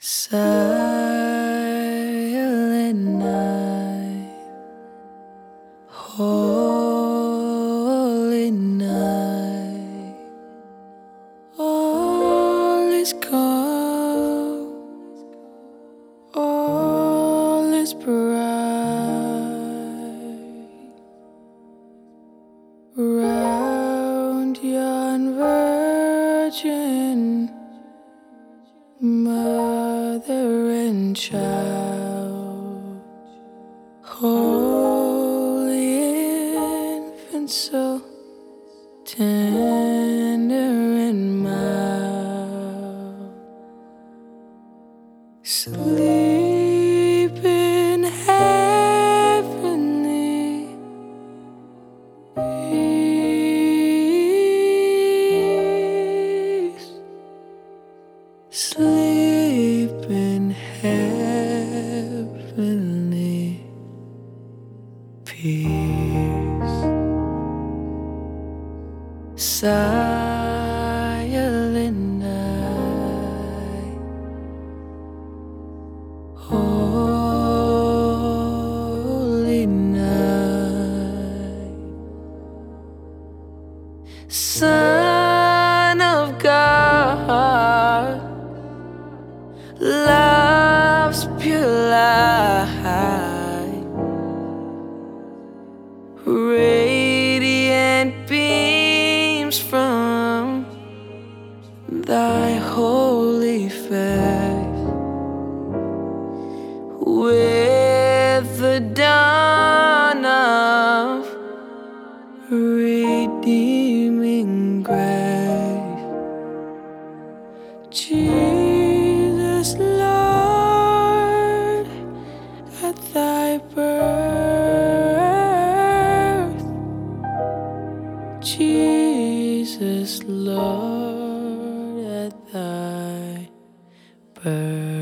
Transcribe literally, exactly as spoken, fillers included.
Silent night, holy night, all is calm, all is bright, round yon virgin mother and child, holy infant, so tender and mild, sleep in heavenly peace. Sleep in heavenly peace. Silent night, holy night, Son of God, love's pure light, radiant beams from thy holy face. With the dawn of redeeming grace, Jesus, Lord, at thy birth, Jesus, Lord, at thy birth.